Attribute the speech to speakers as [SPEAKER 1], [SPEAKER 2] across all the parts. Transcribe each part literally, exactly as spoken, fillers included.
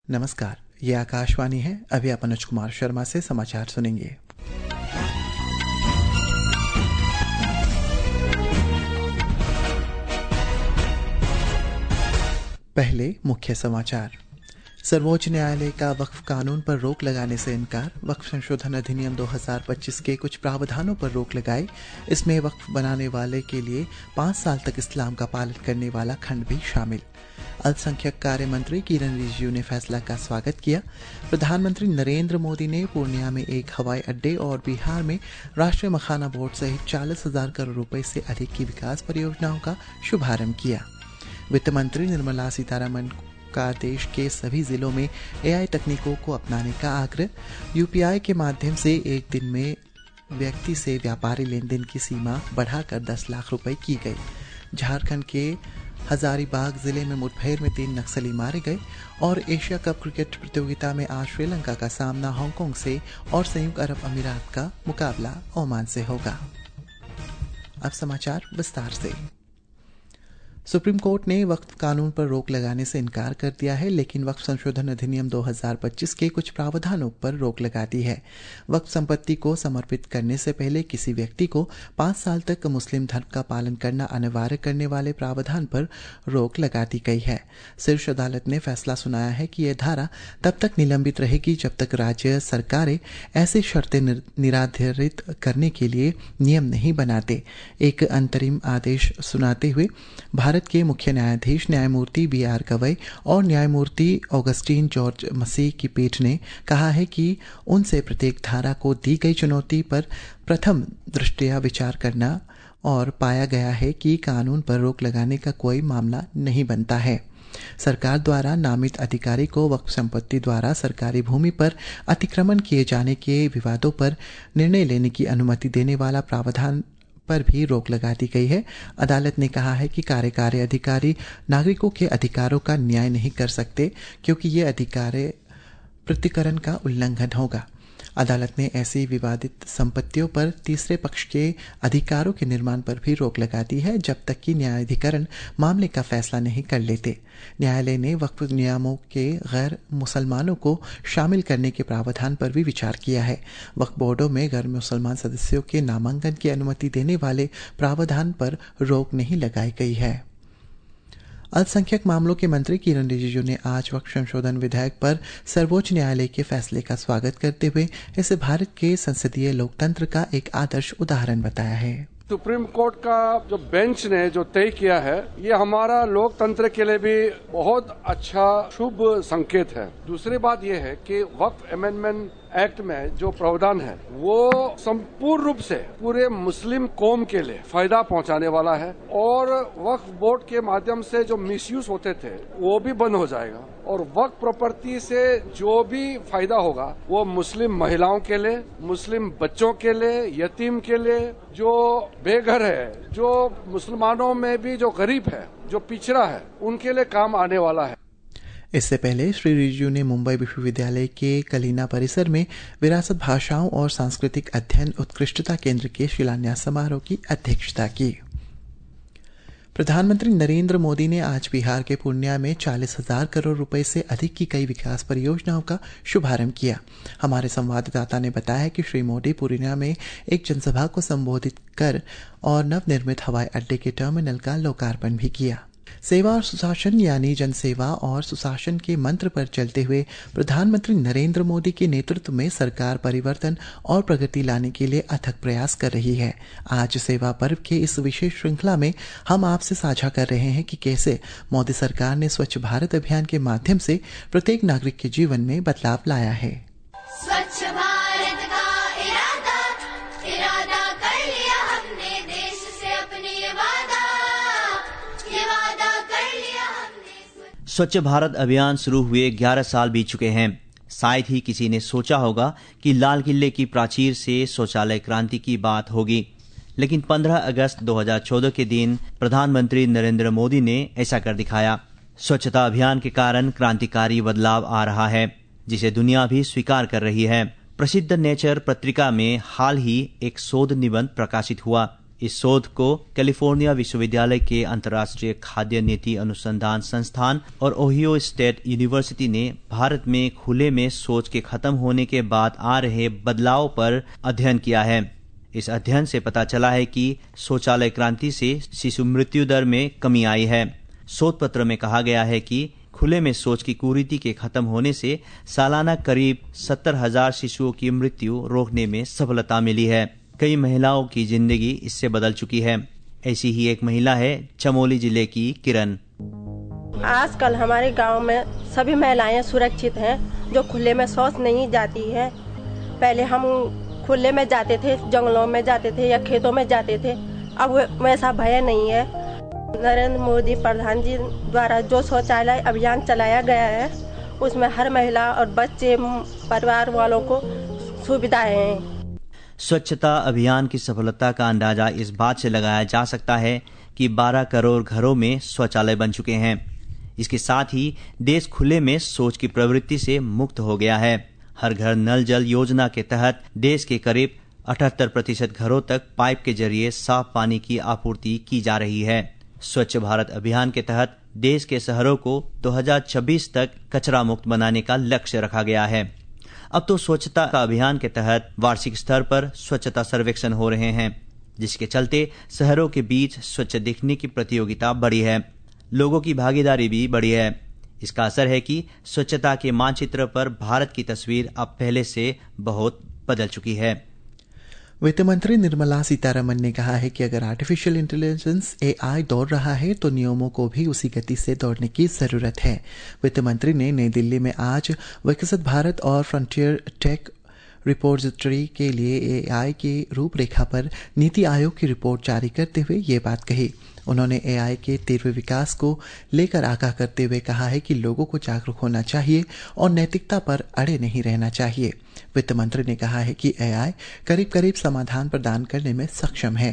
[SPEAKER 1] नमस्कार, ये आकाशवाणी है। अभी आप अनुज कुमार शर्मा से समाचार सुनेंगे। पहले मुख्य समाचार। सर्वोच्च न्यायालय का वक्फ कानून पर रोक लगाने से इनकार। वक्फ संशोधन अधिनियम दो हज़ार पच्चीस के कुछ प्रावधानों पर रोक लगाई। इसमें वक्फ बनाने वाले के लिए पाँच साल तक इस्लाम का पालन करने वाला खंड भी शामिल। अल्पसंख्यक कार्य मंत्री किरण रिजिजू ने फैसला का स्वागत किया। प्रधानमंत्री नरेंद्र मोदी ने पूर्णिया में एक हवाई अड्डे और बिहार में राष्ट्रीय मखाना बोर्ड सहित चालीस हजार करोड़ रुपए से अधिक की विकास परियोजनाओं का शुभारंभ किया। वित्त मंत्री निर्मला सीतारमण का देश के सभी जिलों में एआई तकनीकों को अपनाने का आग्रह। यूपीआई के माध्यम से एक दिन में व्यक्ति से व्यापारी लेन देन की सीमा बढ़ाकर दस लाख रुपए की गई। झारखंड के हजारीबाग जिले में मुठभेड़ में तीन नक्सली मारे गए। और एशिया कप क्रिकेट प्रतियोगिता में आज श्रीलंका का सामना हांगकांग से और संयुक्त अरब अमीरात का मुकाबला ओमान से होगा। अब समाचार विस्तार से। सुप्रीम कोर्ट ने वक्फ कानून पर रोक लगाने से इनकार कर दिया है, लेकिन वक्फ संशोधन अधिनियम दो हज़ार पच्चीस के कुछ प्रावधानों पर रोक लगा दी है। वक्फ संपत्ति को समर्पित करने से पहले किसी व्यक्ति को पाँच साल तक मुस्लिम धर्म का पालन करना अनिवार्य करने वाले प्रावधान पर रोक लगा दी गई है। शीर्ष अदालत ने फैसला सुनाया है कि यह धारा तब तक निलंबित रहेगी जब तक राज्य सरकारें ऐसी शर्तें निराधारित करने के लिए नियम नहीं बनाते। एक अंतरिम आदेश सुनाते हुए भारत के मुख्य न्यायाधीश न्यायमूर्ति बी आर गवई और न्यायमूर्ति ऑगस्टीन जॉर्ज मसीह की पीठ ने कहा है कि उनसे प्रत्येक धारा को दी गई चुनौती पर प्रथम दृष्टया विचार करना और पाया गया है कि कानून पर रोक लगाने का कोई मामला नहीं बनता है। सरकार द्वारा नामित अधिकारी को वक्फ संपत्ति द्वारा सरकारी भूमि पर अतिक्रमण किए जाने के विवादों पर निर्णय लेने की अनुमति देने वाला प्रावधान पर भी रोक लगा दी गई है। अदालत ने कहा है कि कार्यकारी अधिकारी नागरिकों के अधिकारों का न्याय नहीं कर सकते क्योंकि ये अधिकार प्रतिकरण का उल्लंघन होगा। अदालत ने ऐसी विवादित संपत्तियों पर तीसरे पक्ष के अधिकारों के निर्माण पर भी रोक लगा दी है जब तक कि न्यायाधिकरण मामले का फैसला नहीं कर लेते। न्यायालय ने वक्फ नियमों के गैर मुसलमानों को शामिल करने के प्रावधान पर भी विचार किया है। वक्फ बोर्डों में गैर मुसलमान सदस्यों के नामांकन की अनुमति देने वाले प्रावधान पर रोक नहीं लगाई गई है। अल्पसंख्यक मामलों के मंत्री किरण रिजिजू ने आज वक्फ संशोधन विधेयक पर सर्वोच्च न्यायालय के फैसले का स्वागत करते हुए इसे भारत के संसदीय लोकतंत्र का एक आदर्श उदाहरण बताया है।
[SPEAKER 2] सुप्रीम कोर्ट का जो बेंच ने जो तय किया है, ये हमारा लोकतंत्र के लिए भी बहुत अच्छा शुभ संकेत है। दूसरी बात ये है कि वक्फ अमेंडमेंट एक्ट में जो प्रावधान है वो संपूर्ण रूप से पूरे मुस्लिम कौम के लिए फायदा पहुंचाने वाला है और वक्फ बोर्ड के माध्यम से जो मिसयूज होते थे वो भी बंद हो जाएगा और वक्फ प्रॉपर्टी से जो भी फायदा होगा वो मुस्लिम महिलाओं के लिए, मुस्लिम बच्चों के लिए, यतीम के लिए, जो बेघर है, जो मुसलमानों में भी जो गरीब है, जो पिछड़ा है, उनके लिए काम आने वाला है।
[SPEAKER 1] इससे पहले श्री रिजिजू ने मुंबई विश्वविद्यालय के कलीना परिसर में विरासत भाषाओं और सांस्कृतिक अध्ययन उत्कृष्टता केंद्र के शिलान्यास समारोह की अध्यक्षता की। प्रधानमंत्री नरेंद्र मोदी ने आज बिहार के पूर्णिया में चालीस हजार करोड़ रुपए से अधिक की कई विकास परियोजनाओं का शुभारंभ किया। हमारे संवाददाता ने बताया कि श्री मोदी पूर्णिया में एक जनसभा को संबोधित कर और नवनिर्मित हवाई अड्डे के टर्मिनल का लोकार्पण भी किया। सेवा और सुशासन यानी जनसेवा और सुशासन के मंत्र पर चलते हुए प्रधानमंत्री नरेंद्र मोदी के नेतृत्व में सरकार परिवर्तन और प्रगति लाने के लिए अथक प्रयास कर रही है। आज सेवा पर्व के इस विशेष श्रृंखला में हम आपसे साझा कर रहे हैं कि कैसे मोदी सरकार ने स्वच्छ भारत अभियान के माध्यम से प्रत्येक नागरिक के जीवन में बदलाव लाया है।
[SPEAKER 3] स्वच्छ भारत का इरादा इरादा कर लिया हमने, देश से अपने वादा ये वादा कर लिया हमने।
[SPEAKER 4] स्वच्छ भारत अभियान शुरू हुए ग्यारह साल बीत चुके हैं। शायद ही किसी ने सोचा होगा कि लाल किले की प्राचीर से शौचालय क्रांति की बात होगी, लेकिन पंद्रह अगस्त दो हज़ार चौदह के दिन प्रधानमंत्री नरेंद्र मोदी ने ऐसा कर दिखाया। स्वच्छता अभियान के कारण क्रांतिकारी बदलाव आ रहा है, जिसे दुनिया भी स्वीकार कर रही है। प्रसिद्ध नेचर पत्रिका में हाल ही एक शोध निबंध प्रकाशित हुआ। इस शोध को कैलिफोर्निया विश्वविद्यालय के अंतर्राष्ट्रीय खाद्य नीति अनुसंधान संस्थान और ओहियो स्टेट यूनिवर्सिटी ने भारत में खुले में शौच के खत्म होने के बाद आ रहे बदलाव पर अध्ययन किया है। इस अध्ययन से पता चला है कि शौचालय क्रांति से शिशु मृत्यु दर में कमी आई है। शोध पत्र में कहा गया है कि खुले में शौच की कुरीति के खत्म होने से सालाना करीब सत्तर हजार शिशुओं की मृत्यु रोकने में सफलता मिली है। कई महिलाओं की जिंदगी इससे बदल चुकी है। ऐसी ही एक महिला है चमोली जिले की किरण।
[SPEAKER 5] आजकल हमारे गांव में सभी महिलाएं सुरक्षित हैं जो खुले में शौच नहीं जाती है। पहले हम खुले में जाते थे, जंगलों में जाते थे या खेतों में जाते थे, अब वैसा भय नहीं है। नरेंद्र मोदी प्रधान जी द्वारा जो शौचालय अभियान चलाया गया है उसमें हर महिला और बच्चे परिवार वालों को सुविधाएं हैं।
[SPEAKER 4] स्वच्छता अभियान की सफलता का अंदाजा इस बात से लगाया जा सकता है कि बारह करोड़ घरों में शौचालय बन चुके हैं। इसके साथ ही देश खुले में शौच की प्रवृत्ति से मुक्त हो गया है। हर घर नल जल योजना के तहत देश के करीब अठहत्तर प्रतिशत घरों तक पाइप के जरिए साफ पानी की आपूर्ति की जा रही है। स्वच्छ भारत अभियान के तहत देश के शहरों को दो हज़ार छब्बीस तक कचरा मुक्त बनाने का लक्ष्य रखा गया है। अब तो स्वच्छता का अभियान के तहत वार्षिक स्तर पर स्वच्छता सर्वेक्षण हो रहे हैं, जिसके चलते शहरों के बीच स्वच्छ दिखने की प्रतियोगिता बढ़ी है। लोगों की भागीदारी भी बढ़ी है। इसका असर है कि स्वच्छता के मानचित्र पर भारत की तस्वीर अब पहले से बहुत बदल चुकी है।
[SPEAKER 1] वित्त मंत्री निर्मला सीतारमण ने कहा है कि अगर आर्टिफिशियल इंटेलिजेंस ए आई दौड़ रहा है तो नियमों को भी उसी गति से दौड़ने की जरूरत है। वित्त मंत्री ने नई दिल्ली में आज विकसित भारत और फ्रंटियर टेक रिपोजिटरी के लिए ए आई की रूपरेखा पर नीति आयोग की रिपोर्ट जारी करते हुए ये बात कही। उन्होंने ए आई के तीव्र विकास को लेकर आगाह करते हुए कहा है कि लोगों को जागरूक होना चाहिए और नैतिकता पर अड़े नहीं रहना चाहिए। वित्त मंत्री ने कहा है कि ए आई करीब करीब समाधान प्रदान करने में सक्षम है।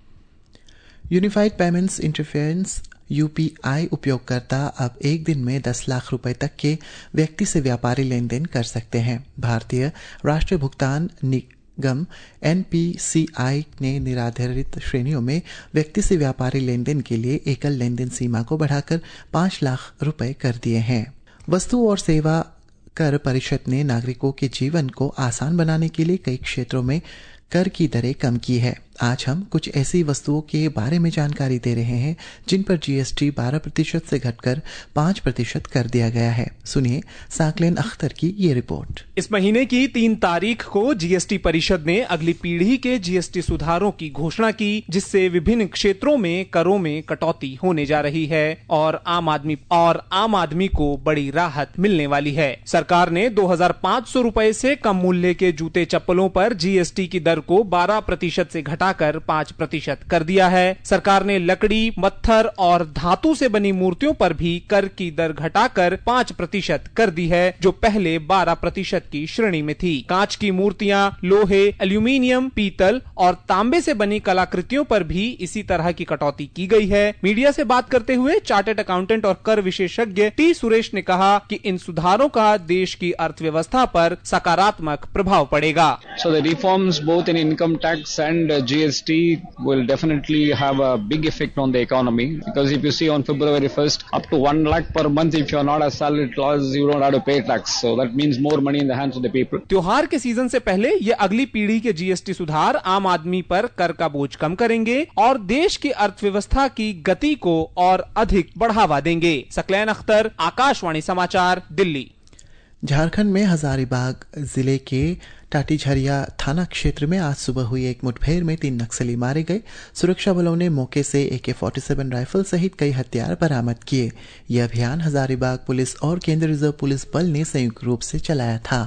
[SPEAKER 1] Unified payments interference U P I उपयोगकर्ता अब एक दिन में दस लाख रुपए तक के व्यक्ति से व्यापारी लेन देन कर सकते हैं। भारतीय राष्ट्रीय भुगतान निगम एन पी सी आई ने निर्धारित श्रेणियों में व्यक्ति से व्यापारी लेन देन के लिए एकल लेन देन सीमा को बढ़ाकर पांच लाख रुपए कर दिए हैं। वस्तु और सेवा कर परिषद ने नागरिकों के जीवन को आसान बनाने के लिए कई क्षेत्रों में कर की दरें कम की है। आज हम कुछ ऐसी वस्तुओं के बारे में जानकारी दे रहे हैं जिन पर जी एस टी बारह प्रतिशत से घटकर पाँच प्रतिशत कर दिया गया है। सुनिए साकलेन अख्तर की ये रिपोर्ट।
[SPEAKER 6] इस महीने की तीन तारीख को जी एस टी परिषद ने अगली पीढ़ी के जी एस टी सुधारों की घोषणा की, जिससे विभिन्न क्षेत्रों में करों में कटौती होने जा रही है और आम आदमी और आम आदमी को बड़ी राहत मिलने वाली है। सरकार ने दो हजार पाँच सौ रूपए से कम मूल्य के जूते चप्पलों पर जी एस टी की दर को बारह प्रतिशत से घटा कर पाँच प्रतिशत कर दिया है। सरकार ने लकड़ी, पत्थर और धातु से बनी मूर्तियों पर भी कर की दर घटाकर पाँच प्रतिशत कर दी है, जो पहले बारह प्रतिशत की श्रेणी में थी। कांच की मूर्तियां, लोहे, एल्यूमीनियम, पीतल और तांबे से बनी कलाकृतियों पर भी इसी तरह की कटौती की गई है। मीडिया से बात करते हुए चार्टर्ड अकाउंटेंट और कर विशेषज्ञ टी सुरेश ने कहा कि इन सुधारों का देश की अर्थव्यवस्था पर सकारात्मक प्रभाव पड़ेगा।
[SPEAKER 7] So the reforms both in income tax and uh, G S T will definitely have a big effect on the economy, because if you see on February first, up to one lakh per month, if you are not a salaried class, you don't have to pay tax. So that means more money in the hands of the people.
[SPEAKER 6] त्योहार के season से पहले ये अगली पीढ़ी के G S T सुधार आम आदमी पर कर का बोझ कम करेंगे और देश की अर्थव्यवस्था की गति को और अधिक बढ़ावा देंगे। सकलैन अख्तर, आकाशवाणी समाचार, दिल्ली।
[SPEAKER 1] झारखंड में हजारीबाग जिले के टाटीझरिया थाना क्षेत्र में आज सुबह हुई एक मुठभेड़ में तीन नक्सली मारे गए। सुरक्षा बलों ने मौके से ए के सैंतालीस राइफल सहित कई हथियार बरामद किए। यह अभियान हजारीबाग पुलिस और केंद्रीय रिजर्व पुलिस बल ने संयुक्त रूप से चलाया था।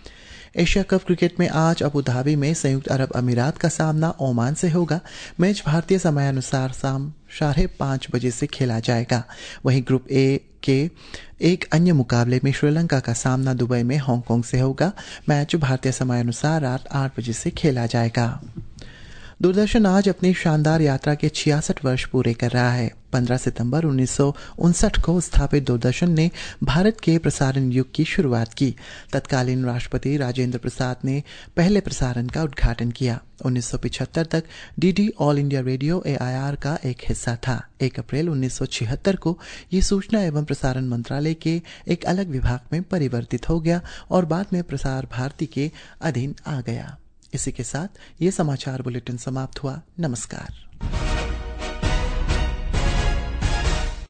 [SPEAKER 1] एशिया कप क्रिकेट में आज अबू धाबी में संयुक्त अरब अमीरात का सामना ओमान से होगा। मैच भारतीय समयानुसार शाम साढ़े पांच बजे से खेला जाएगा। वहीं ग्रुप ए के एक अन्य मुकाबले में श्रीलंका का सामना दुबई में हांगकांग से होगा। मैच भारतीय समयानुसार रात आठ बजे से खेला जाएगा। दूरदर्शन आज अपनी शानदार यात्रा के छियासठ वर्ष पूरे कर रहा है। पंद्रह सितंबर उन्नीस सौ उनसठ को स्थापित दूरदर्शन ने भारत के प्रसारण युग की शुरुआत की। तत्कालीन राष्ट्रपति राजेंद्र प्रसाद ने पहले प्रसारण का उद्घाटन किया। उन्नीस सौ पचहत्तर तक DD all India radio A I R का एक हिस्सा था। एक अप्रैल उन्नीस सौ छिहत्तर को ये सूचना एवं प्रसारण मंत्रालय के एक अलग विभाग में परिवर्तित हो गया और बाद में प्रसार भारती के अधीन आ गया। इसी के साथ ये समाचार बुलेटिन समाप्त हुआ। नमस्कार।